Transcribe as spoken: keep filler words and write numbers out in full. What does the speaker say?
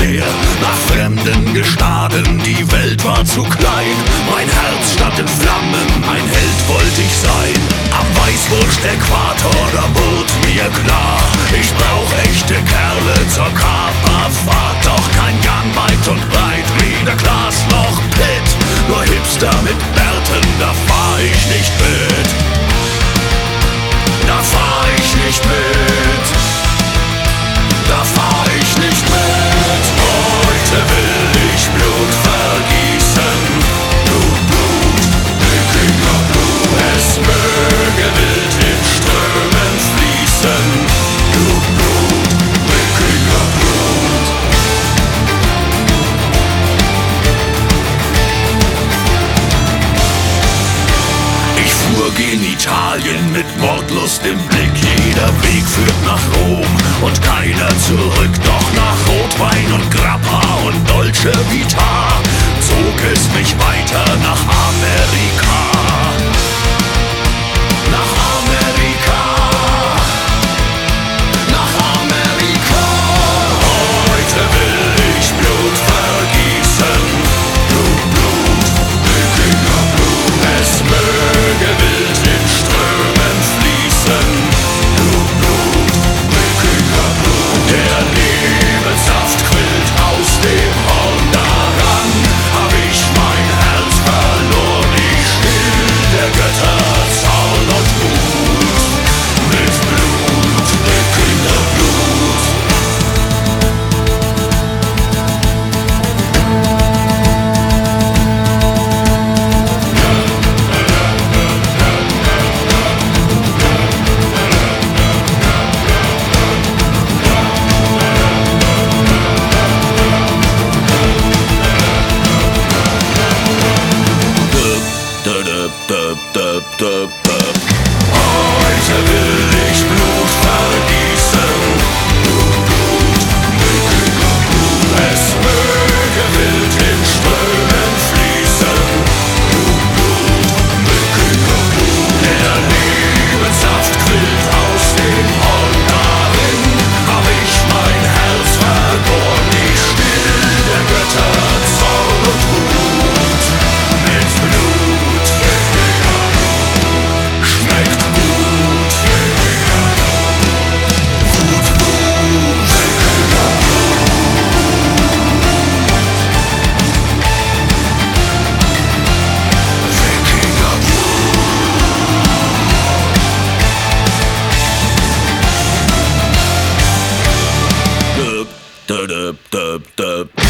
leer. Nach fremden Gestaden, die Welt war zu klein. Mein Herz stand in Flammen, ein Held wollte ich sein. Am Weißwurst-Äquator, da wurde mir klar, ich brauch echte Kerle zur Kaperfahrt. Doch kein Gang weit und breit wie der Glasloch Pit. Nur Hipster mit Bärten, da fahr ich nicht mit. Da fahr ich nicht mit. Da fahr ich nicht mit. Heute will ich Blut vergießen. Blut, Blut, dreckiger Blut. Es möge wild in Strömen fließen. Blut, Blut, dreckiger Blut. Ich fuhr gen Italien mit Mordlust im Blick. Jeder Weg führt nach Rom und keiner zurück. Doch nach Rotwein und Grappa und Dolce Vita zog es mich weiter nach Amerika. Nach Amerika. Nach Amerika. Heute will ich Blut vergießen. Blut, Blut, dreckiger Blut. Es möge wild in Strömen fließen. Blut, Blut, dreckiger Blut. Der Lebenssaft quillt aus dem Horn. Daran hab ich mein Herz verloren. Ich still der Götter Zorn und Wut. Mit Blut, dreckiger Blut. Heute will ich Blut vergießen. Blut, Blut, dreckiger Blut. Es möge wild in Strömen fließen. Blut, Blut, dreckiger Blut. Der Lebenssaft quillt aus dem Horn. Darin hab ich mein Herz vergoren. Ich still der Götter Zorn und Wut. Mit Blut, dreckiger Blut. Schmeckt gut. Wut, Blut, dreckiger Blut. Dreckiger Blut.